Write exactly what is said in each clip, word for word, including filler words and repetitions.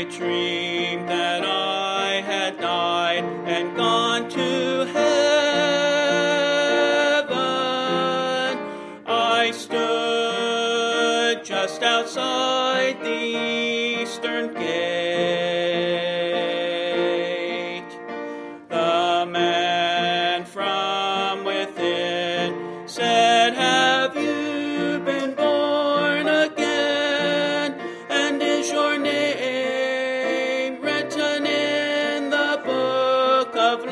dreamed that I had died and gone to heaven. I stood just outside the eastern gate. The man from within said, "Have you been born again? And is your name written in the book of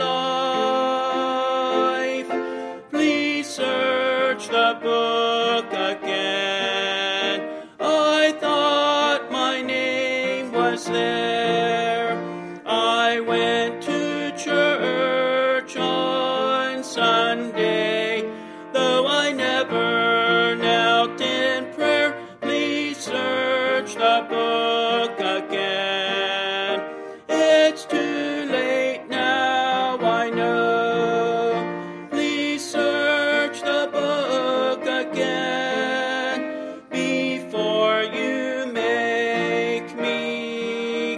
life? Please search the book again." I thought my name was there. I went to church on Sunday, though I never knelt in prayer. Please search the book again. It's too late now, I know. Please search the book again before you make me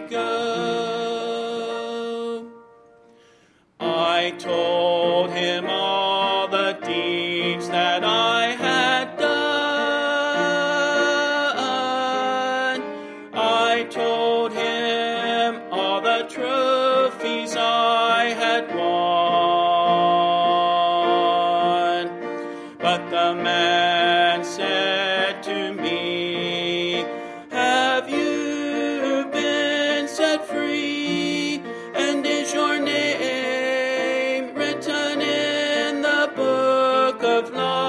go. I told him all the deeds that I had done. I told him all the trophies I had won. But the man said to me, "Have you been set free? And is your name written in the book of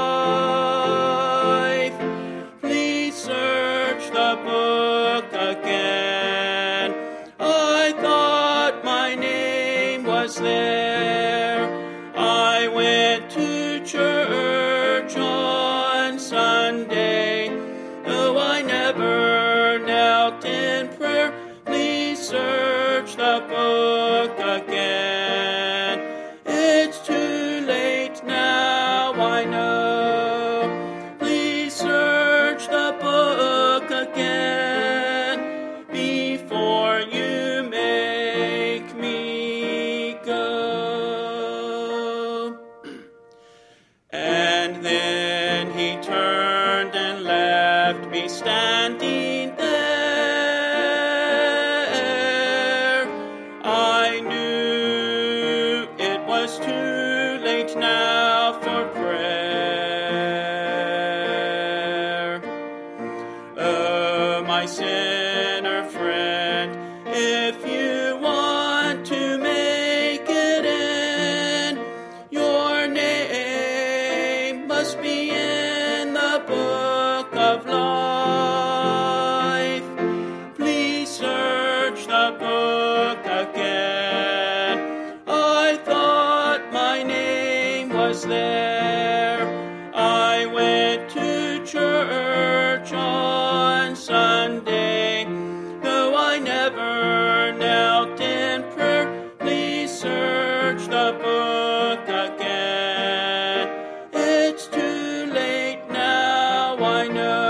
life? Please search the book again." I thought my name was there. I went to church on Sunday, though I never knelt in prayer. Please search the book again. It's too late now, I know. Please search the book again before you make me go. And then he turned and left me standing there. I knew it was too late now for prayer. Oh, my sinner friend, if you want to make it in, your name must be in the book of life. Please search the book again. I thought my name was there. I went to church on Sunday, though I never knelt in prayer. Please search the book again. It's too late now, I know.